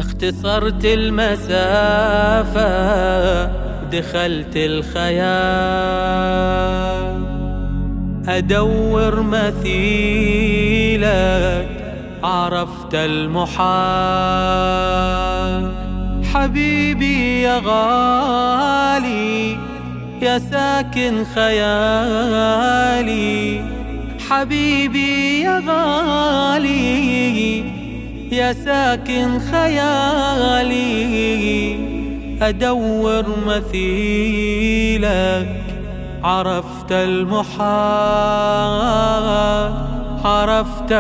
اختصرت المسافة دخلت الخيال، أدور مثيلك عرفت المحال. حبيبي يا غالي يا ساكن خيالي، حبيبي يا غالي يا ساكن خيالي، أدور مثيلك عرفت المحال، عرفت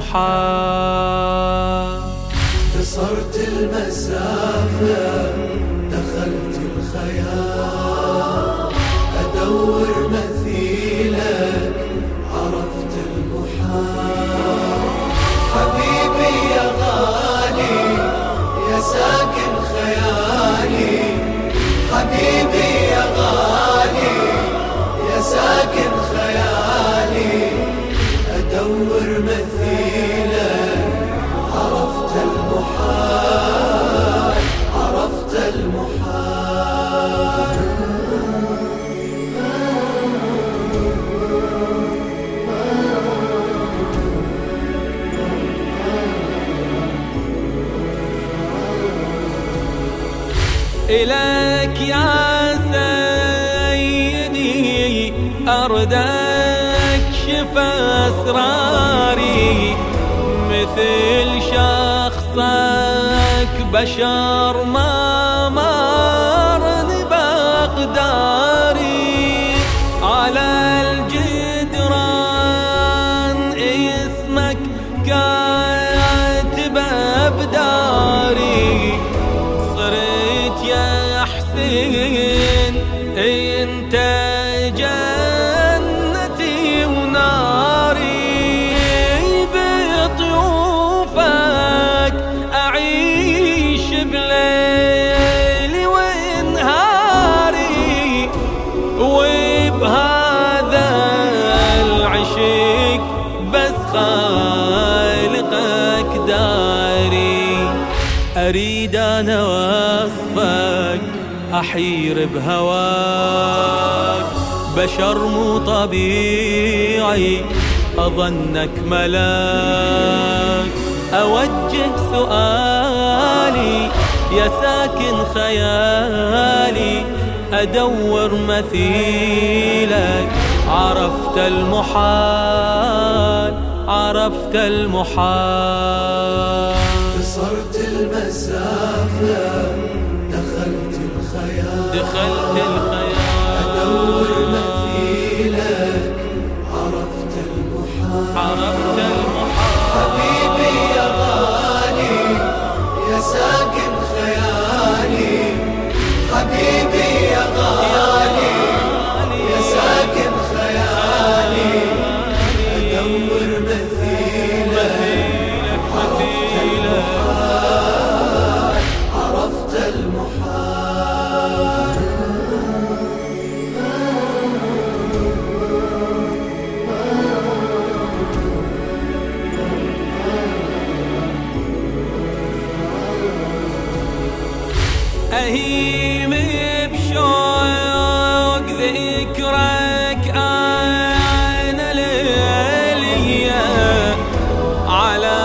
المحال. قصرت المسافة دخلت الخيال، أدور مثيلك عرفت المحال. حبيبي يا غالي يا ساكن خيالي، حبيبي يا غالي يا ساكن خيالي، أدور مثيلك عرفت المحال، عرفت المحال. إليك يا سيدي أردك شفى أسراري، مثل شخصك بشر ما مرني بأقداري. على الجدران اسمك كاتب بداري، صرت يا حسين انت جنتي وناري، بطيوفك اعيش بليلي ونهاري، وبهذا العشق بس خالقك داري. أريد أنا وصفك أحير بهواك، بشر مو طبيعي أظنك ملاك. أوجه سؤالي يا ساكن خيالي، أدور مثيلك عرفت المحال، عرفت المحال. قصرت المسافة دخلت الخيال، دخلت الخيال، أدور مثيلك عرفت المحال، عرفت المحال. حبيبي يا غالي يا ساكن خيالي، حبيبي يا غالي يا ساكن خيالي، أدور مثيلك عرفت المحال، عرفت المحال. أهيم بشوق ذكرك أنا ليليا، على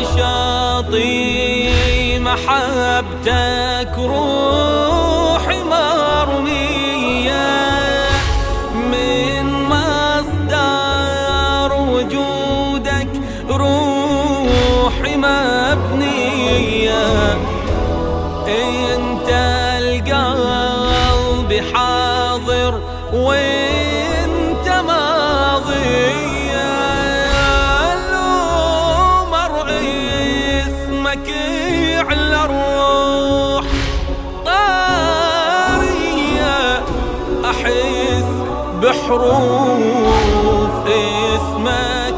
شاطئ محبتك روحي مرمية، من مصدر وجودك روحي مبنية. انت القلب حاضر وانت ماضية، لو مر اسمك على الروح طارية، احس بحروف اسمك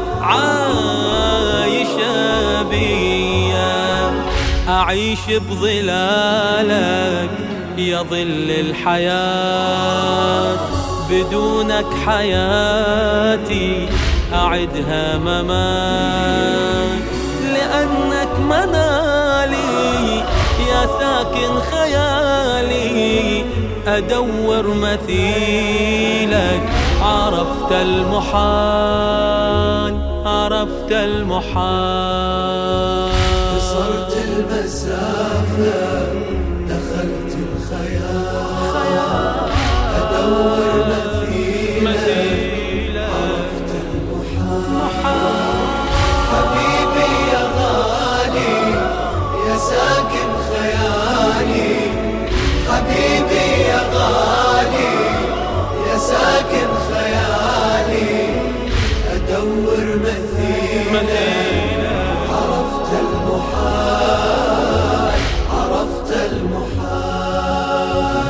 عايشة بيا. أعيش بظلالك يا ظل الحياة، بدونك حياتي أعدها ممات، لأنك منالي يا ساكن خيالي أدور مثيلك. عرفت المحال، عرفت المحال. قصرت المسافة دخلت الخيال، أدور مثيلك. عرفت المحال. حبيبي يا غالي يا ساكن خيالي، حبيبي يا غالي يا ساكن خيالي، أدور مثيلك. عرفت المحال، عرفت المحال.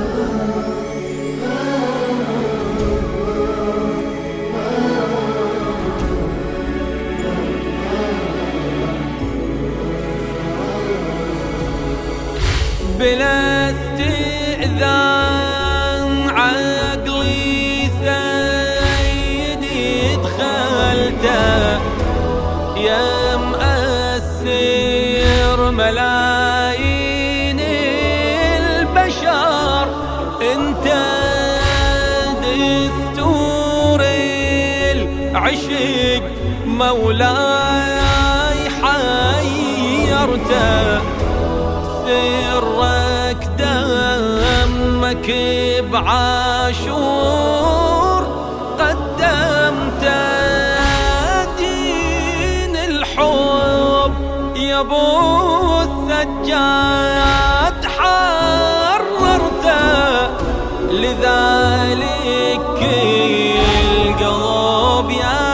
بلا استئذان عقلي سيدي دخلته، يا مأسر ملايين البشر. انت دستور العشق مولاي حيرته، سرك دمك بعاشور قدمته، دين الحب يا ابو السجاد حررته. لذلك القلب يا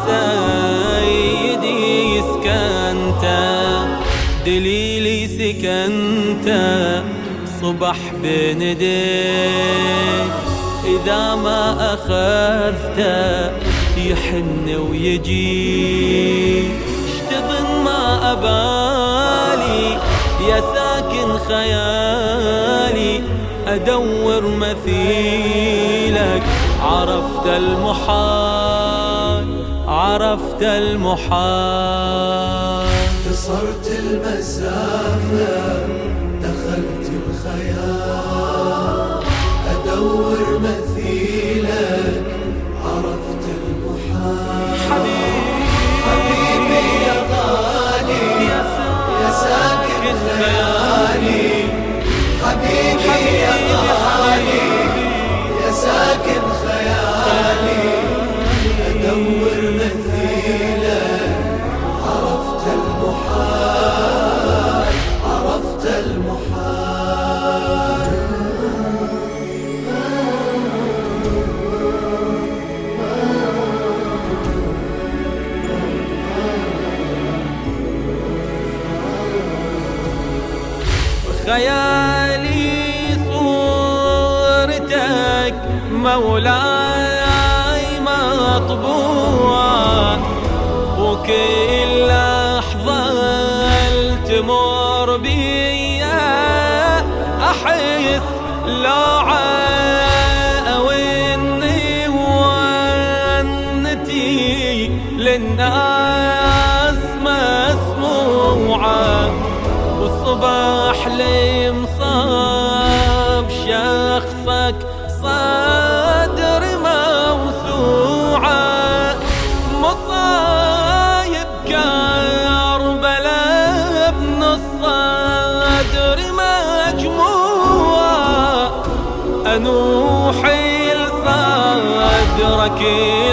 سيدي سكنته، دليلي سكنته صبح بين يديك. إذا ما أخذته يحن ويجي، اشتغل ما أبالي يا ساكن خيالي أدور مثيلك. عرفت المحال، عرفت المحال. قصرت المسافة دخلت الخيال، أدور مثيلك. عرفت المحال. حبيبي يا غالي يا ساكن خيالي، حبيبي يا غالي يا ساكن خيالي، أدور مثيلك. عرفت المحال، عرفت المحال. خيالي صورتك مولاي مطبوعة، وكل لحظة تمر بيا أحس لوعة وإني ونتي للناس مسموعة. والصباح لي مصاب شخصك صدر موسوعة، مصايب كربلاء بنص صدر مجموعة. أنوحي لصدرك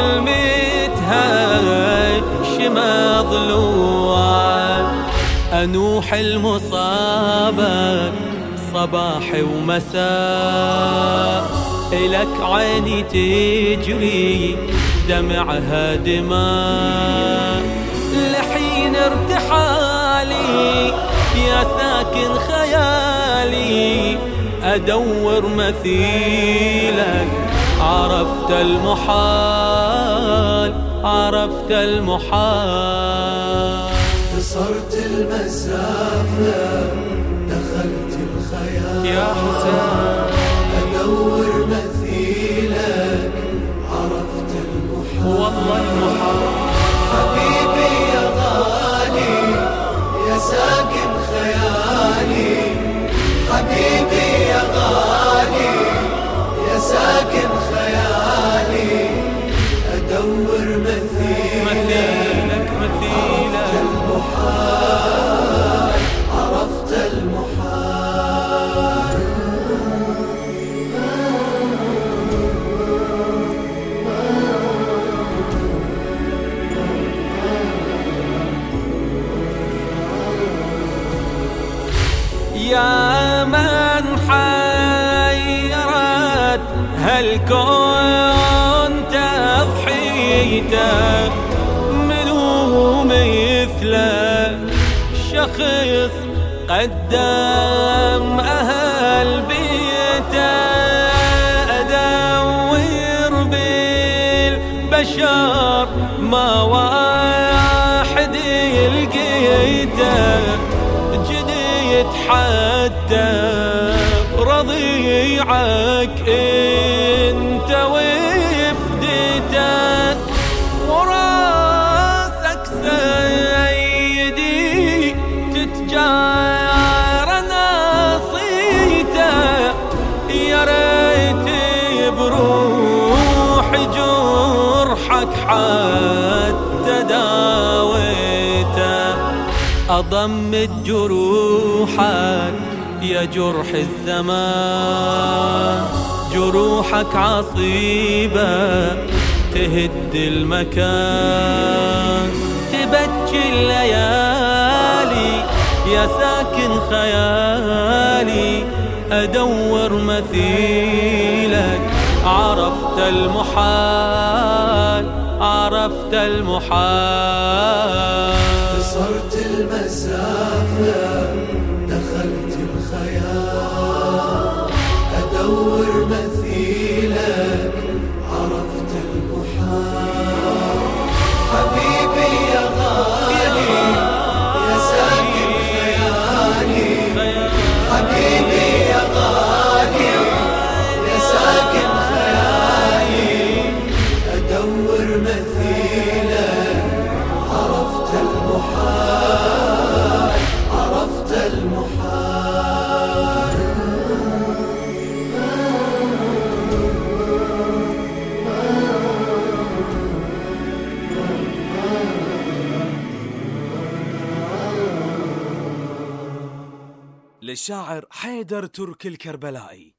المتهش مضلوعة، أنوح المصابك صباح ومساء. إلك عيني تجري دمعها دماء، لحين ارتحالي يا ساكن خيالي أدور مثيلك. عرفت المحال، عرفت المحال. قصرت المسافة دخلت الخيال، يا حسين أدور مثيلك. عرفت المحال، والله المحال. حبيبي يا غالي يا ساكن خيالي، هالكون تضحيته منو مثله شخص قدم أهل بيته أدور بالبشر ما واحد يلقيته جديد حتى رضيعك انت وفدته وراسك سيدي تتجار ناصيته يا ريت بروح جرحك حتى داويته أضمت جروحك يا جرح الزمان جروحك عصيبة تهد المكان تبكي الليالي يا ساكن خيالي أدور مثيلك عرفت المحال عرفت المحال قصرت المسافة دخلت الخيال أدور مثيلك عرفت المحال حبيبي يا غالي يا ساكن خيالي حبيبي يا غالي يا ساكن خيالي أدور مثيلك عرفت المحال عرفت المحال للشاعر حيدر ترك الكربلائي.